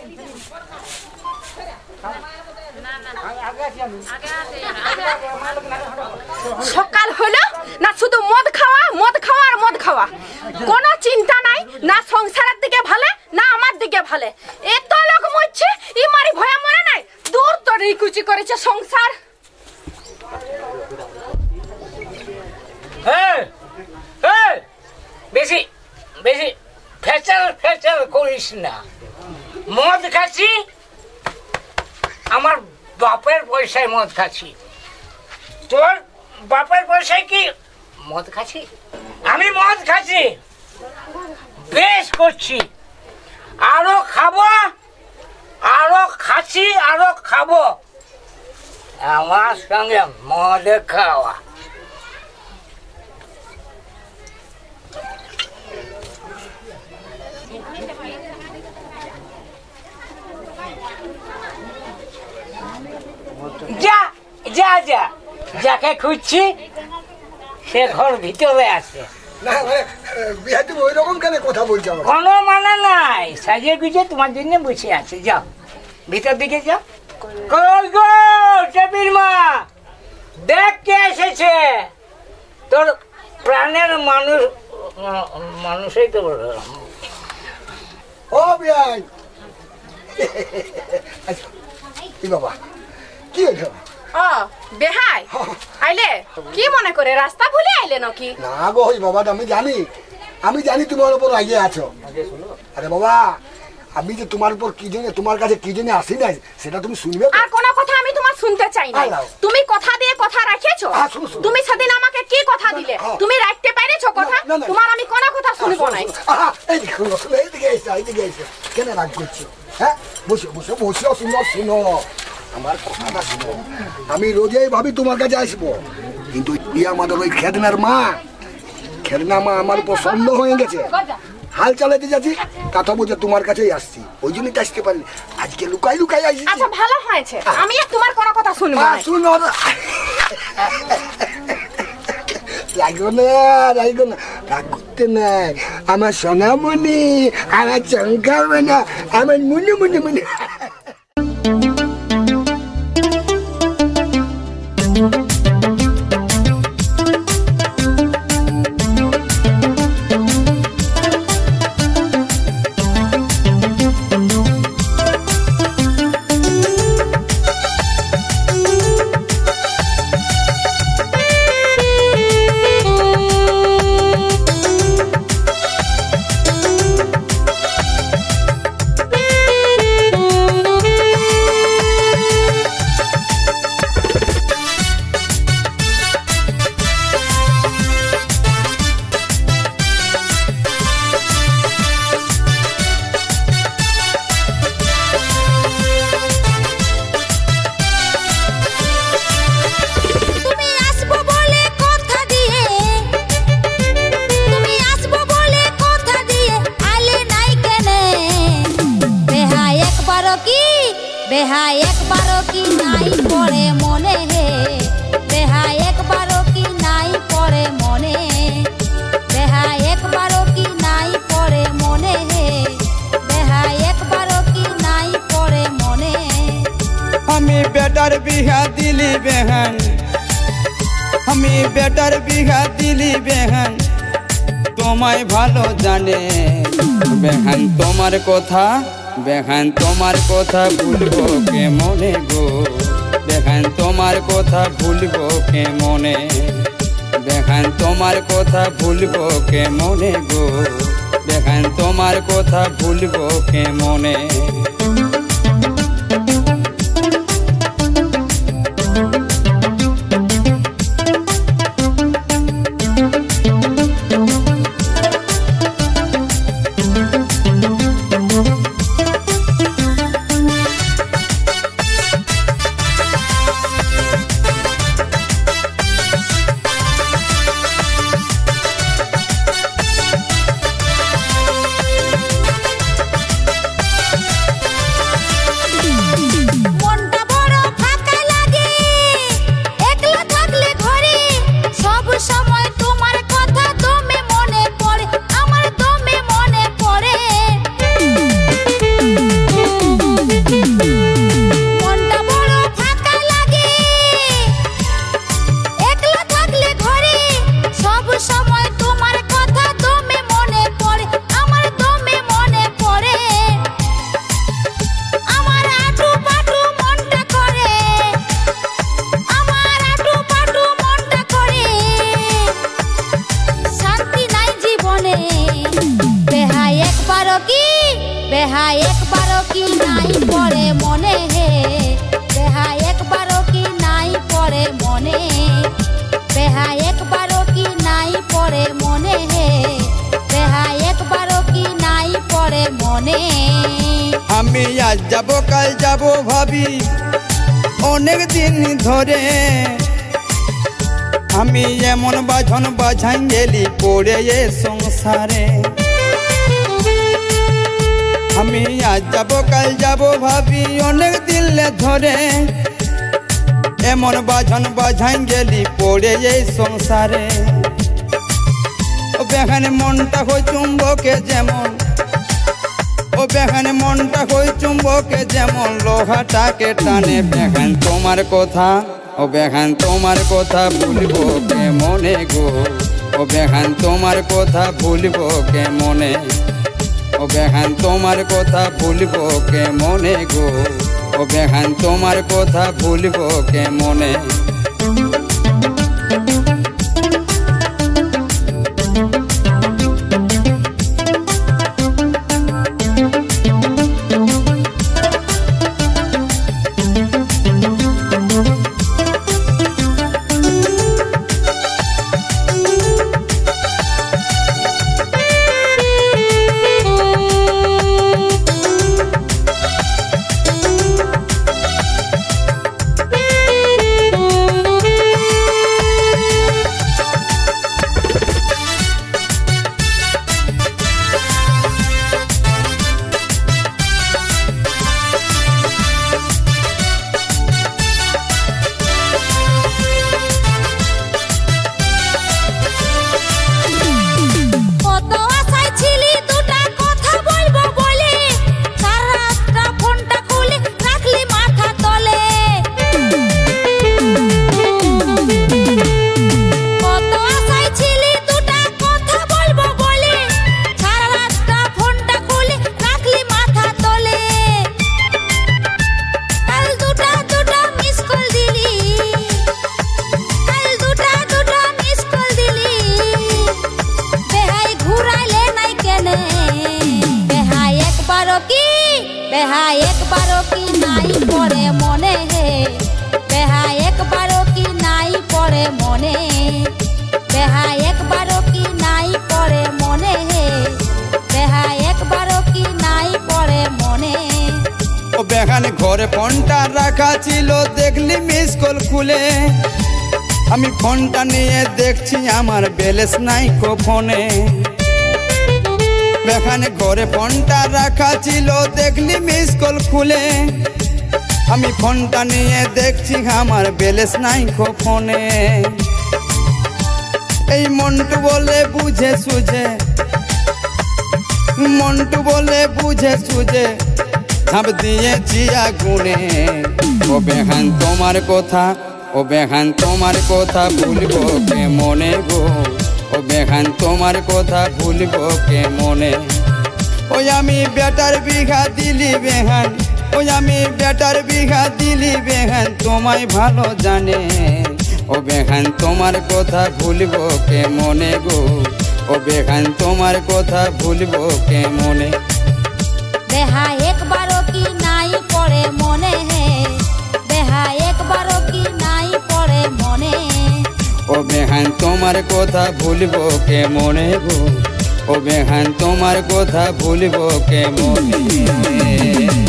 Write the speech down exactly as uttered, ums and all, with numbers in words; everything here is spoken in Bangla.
সকাল হলো না শুধু মদ খাওয়া মদ খাওয়া আর মদ খাওয়া, কোনো চিন্তা নাই না সংসারের দিকে ভালে না আমার দিকে ভালে। এত লোক মরছে ই মারি ভয়া মরে নাই, দূর তো রিকুচি করেছে সংসার। বেশি বেশি ফেচাল ফেচাল করিস না। মদ খাচ্ছি, আমার বাপের পয়সায় মদ খাচ্ছি। তোর বাপের পয়সায় কি মদ খাচ্ছি? আমি মদ খাচ্ছি, বেশ করছি, আরো খাবো, আরো খাচ্ছি, আরো খাবো। আমার সঙ্গে মদ খাওয়া। যা যা যা, যাকে খুঁজছি সে ঘর ভিতরে আছে। না মানে বিহাতি ওই রকম কেন কথা বলছো? কোনো মানে নাই, সাজিয়ে গুছিয়ে তোমার জন্য বসে আছে। যাও ভিতর দিকে যাও। কই গো টেবিল মা, দেখ কে এসেছে। তোর প্রাণের মানুষ, মানুষই তো ও বিয়াই। কি বাবা কি হলো? ও বেহাই আইলে, কি মনে করে রাস্তা ভুলে আইলে নাকি? না গো ওই বাবা, আমি জানি আমি জানি তোমার উপর রাগে আছো। আরে বাবা, আমি যে তোমার উপর কি জন্য তোমার কাছে কি জন্য আসি নাই সেটা তুমি শুনবে। আর কোনো কথা আমি তোমার শুনতে চাই না। তুমি কথা দিয়ে কথা রাখেছো। তুমি সেদিন আমাকে কি কথা দিলে, তুমি রাখতে পেরেছো কথা? তোমার আমি কোনো কথা শুনবো না। এই দেখো এইদিকে এসো, এইদিকে এসো। কেন রাগ করছো? হ্যাঁ বসো বসো বসো, শুনো শুনো আমার কথাটা শুনো। আমি রোজই ভাবি তোমার কাছে আসবো, কিন্তু আমাদের ওই খেদনার মা, খেদনা মা আমার উপর সন্দেহ হয়ে গেছে। হাল চালাতে যাচ্ছি, কথা বলছে তোমার কাছেই আসছি, ওই জন্যই আসতে পারিনি। আজকে লুকাই লুকাই আসছি। আচ্ছা ভালো হয়েছে, আমি আর তোমার কোনো কথা শুনবো না। শুনো না, রাগো না রাগো না, রাগ করতে নাই। আমার সোনামণি, আমার চমকামনা, আমার মুনি মুনি মুনি। বেহাই একবারও কি নাই পড়ে মনে, হে বেহাই একবারও কি নাই পড়ে মনে, বেহাই একবারও কি নাই পড়ে মনে, হে বেহাই একবারও কি নাই পড়ে মনে। আমি বেটার বিহা দিলি বেহান, আমি বেটার বিহা দিলি বেহান, তোমায় ভালো জানে বেহান তোমার কথা, বেহান তোমার কথা ভুলবো কে মনে গো, বেহান তোমার কথা ভুলবো কে মনে, বেহান তোমার কথা ভুলবো কে মনে গো, বেহান তোমার কথা ভুলবো কে মনে। কি নাই পড়ে মনে হে বেহা একবারও কি নাই পড়ে মনে বেহা একবারও কি নাই পড়ে মনে হে বেহা একবারও কি নাই পড়ে মনে আমি আজ যাব কাল যাব ভাবি অনেক দিন ধরে আমি এমন বাজন বাজাই গেলি পড়ে এ সংসারে আমি আজ যাব কাল যাব ভাবি অনেক দিন ধরে এমন বাজন বাজাই গেলি পড়ে এ সংসারে ও বেখানে মনটা হই চুম্বকে যেমন ও বেখানে মনটা হই চুম্বকে যেমন লোহাটাকে টানে বেখান তোমার কথা ও বেখান তোমার কথা ভুলবো কে মনে গো ও বেখান তোমার কথা ভুলবো কে মনে ও বেখান তোমার কথা ভুলবো কে মনে গো ও বেখান তোমার কথা ভুলবো কে মনে বেহা একবারও কি নাই পড়ে মনে হে বেহা একবারও কি নাই পড়ে মনে বেহা একবারও কি নাই পড়ে মনে হে বেহা একবারও কি নাই পড়ে মনে ও বেখানে ঘরে ফোনটা রাখা ছিল দেখলি মিস কল খুলে আমি ফোনটা নিয়ে দেখছি আমার ব্যালেন্স নাই কো ফোনে বেখানে ঘরে ফোনটা রাখা ছিল দেখলি মিস কল খুলে আমি ফোনটা নিয়ে দেখছি আমার ব্যালেন্স নাই কো ফোনে এই মন্টু বলে বুঝে সুঝে মন্টু বলে বুঝে সুঝে ঝাঁপ দিয়েছি আগুনে ও বেখান তোমার কথা ও বেখান তোমার কথা ভুলবো কে মনে গো ও বেখান তোমার কথা ভুলবো কে মনে ওই আমি বেটার বিঘা দিলি বেহান ওই আমি বেটার বিঘা দিলি বেহান তোমায় ভালো জানে ও বেখান তোমার কথা ভুলবো কে মনে গো ও বেখান তোমার কথা ভুলবো কে মনে বেহা একবারও কি নাই পড়ে মনে হে বেহা একবারও কি নাই পড়ে মনে ও বেহান তোমার কথা ভুলবো কে মনে গো ও বেহান তোমার কথা ভুলবো কে মনে